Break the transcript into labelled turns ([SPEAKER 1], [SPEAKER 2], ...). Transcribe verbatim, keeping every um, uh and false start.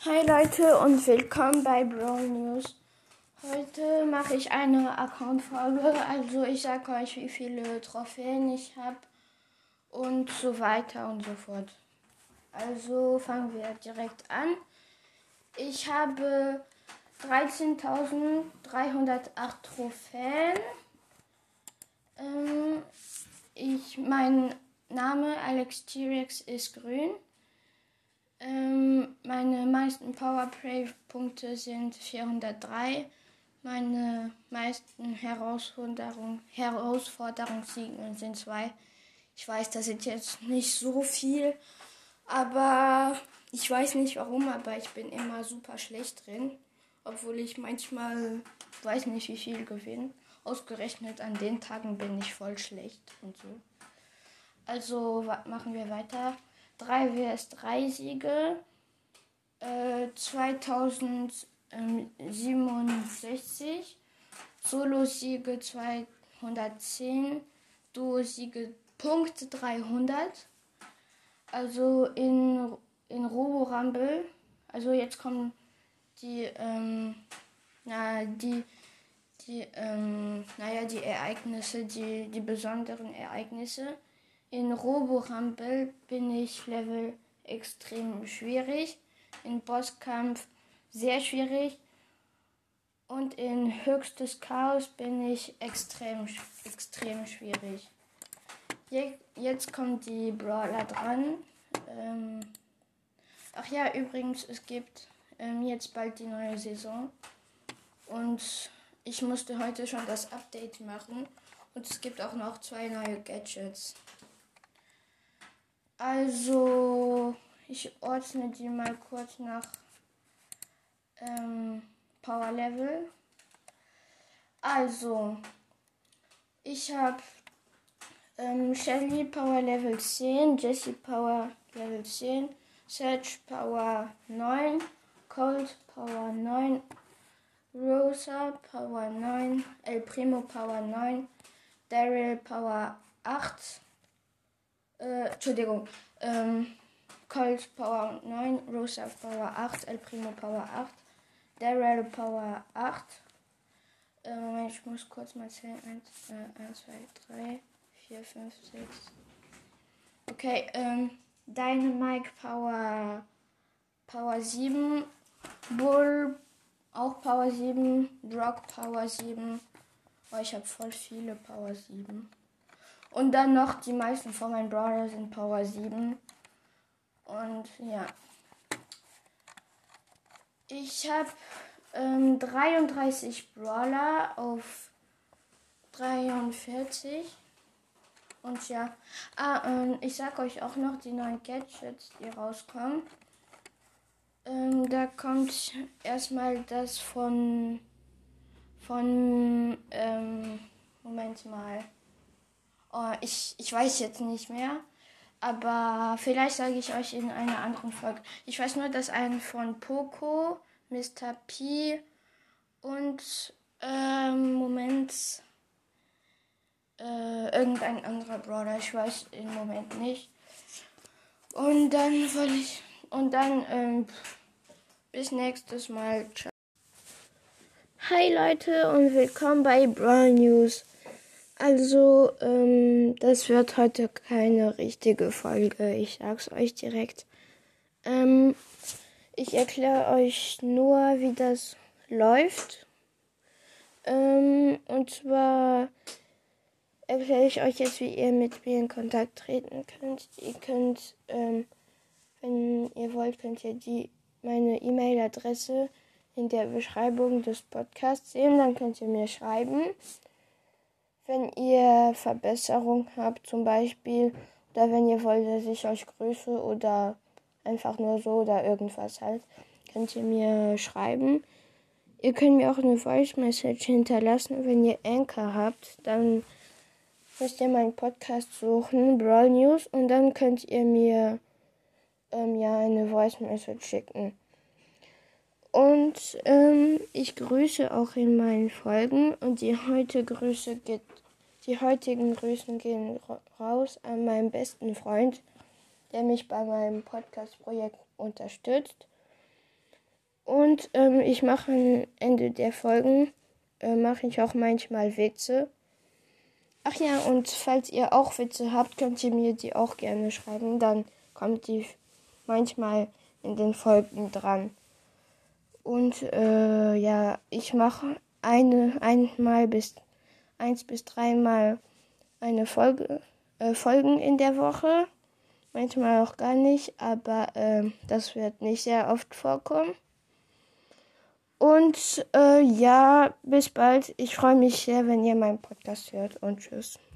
[SPEAKER 1] Hi Leute und willkommen bei Brawl News. Heute mache ich eine Account-Folge, also ich sage euch, wie viele Trophäen ich habe und so weiter und so fort. Also fangen wir direkt an. Ich habe dreizehntausenddreihundertacht Trophäen. Ähm, ich, mein Name Alex T-Rex ist grün. Ähm, meine meisten Powerplay-Punkte sind vierhundertdrei. Meine meisten Herausforderung, Herausforderungssiege sind zwei. Ich weiß, das sind jetzt nicht so viel, aber ich weiß nicht warum, aber ich bin immer super schlecht drin. Obwohl ich manchmal, weiß nicht wie viel gewinne. Ausgerechnet an den Tagen bin ich voll schlecht und so. Also machen wir weiter. drei vs drei Siege. Äh, zweitausendsiebenundsechzig. Solo-Siege zweihundertzehn. Duo-Siege Punkt dreihundert. Also in, in Robo-Rumble. Also jetzt kommen die, ähm, na, die, die, ähm, naja, die Ereignisse, die, die besonderen Ereignisse. In Robo-Rumble bin ich Level extrem schwierig, in Bosskampf sehr schwierig und in höchstes Chaos bin ich extrem, extrem schwierig. Je, jetzt kommt die Brawler dran. Ähm, ach ja, übrigens, es gibt ähm, jetzt bald die neue Saison und ich musste heute schon das Update machen und es gibt auch noch zwei neue Gadgets. Also, ich ordne die mal kurz nach ähm, Power Level. Also, ich habe ähm, Shelly Power Level zehn, Jessie Power Level zehn, Sedge Power neun, Colt Power neun, Rosa Power neun, El Primo Power neun, Daryl Power acht, äh, Entschuldigung, ähm, Colt Power neun, Rosa Power acht, El Primo Power acht, Daryl Power acht. Äh, Moment, ich muss kurz mal zählen. eins, zwei, drei, vier, fünf, sechs. Okay, ähm, Dynamite Power, Power sieben, Bull auch Power sieben, Brock Power sieben. Oh, ich habe voll viele Power sieben. Und dann noch die meisten von meinen Brawlern sind Power sieben. Und ja. Ich habe ähm, dreiunddreißig Brawler auf dreiundvierzig. Und ja. Ah, ähm, ich sag euch auch noch die neuen Gadgets, die rauskommen. Ähm, da kommt erstmal das von. Von. Ähm, Moment mal. Oh, ich, ich weiß jetzt nicht mehr. Aber vielleicht sage ich euch in einer anderen Folge. Ich weiß nur, dass ein von Poco, Mister P und ähm, Moment äh, irgendein anderer Brawler. Ich weiß im Moment nicht. Und dann wollte ich und dann ähm, bis nächstes Mal. Ciao. Hi Leute und willkommen bei Brawl News. Also, ähm, das wird heute keine richtige Folge. Ich sag's euch direkt. Ähm, ich erkläre euch nur, wie das läuft. Ähm, und zwar erkläre ich euch jetzt, wie ihr mit mir in Kontakt treten könnt. Ihr könnt, ähm, wenn ihr wollt, könnt ihr die, meine E-Mail-Adresse in der Beschreibung des Podcasts sehen. Dann könnt ihr mir schreiben. Wenn ihr Verbesserung habt zum Beispiel, oder wenn ihr wollt, dass ich euch grüße oder einfach nur so oder irgendwas halt, könnt ihr mir schreiben. Ihr könnt mir auch eine Voice Message hinterlassen, wenn ihr Anchor habt. Dann müsst ihr meinen Podcast suchen, Brawl News, und dann könnt ihr mir ähm, ja eine Voice Message schicken. Und ähm, ich grüße auch in meinen Folgen und die heute Grüße geht, die heutigen Grüßen gehen raus an meinen besten Freund, der mich bei meinem Podcast-Projekt unterstützt. Und ähm, ich mache am Ende der Folgen, äh, mache ich auch manchmal Witze. Ach ja, und falls ihr auch Witze habt, könnt ihr mir die auch gerne schreiben. Dann kommt die manchmal in den Folgen dran. Und äh, ja, ich mache eine einmal bis eins bis dreimal eine Folge, äh, Folgen in der Woche. Manchmal auch gar nicht, aber äh, das wird nicht sehr oft vorkommen. Und äh, ja, bis bald. Ich freue mich sehr, wenn ihr meinen Podcast hört und tschüss.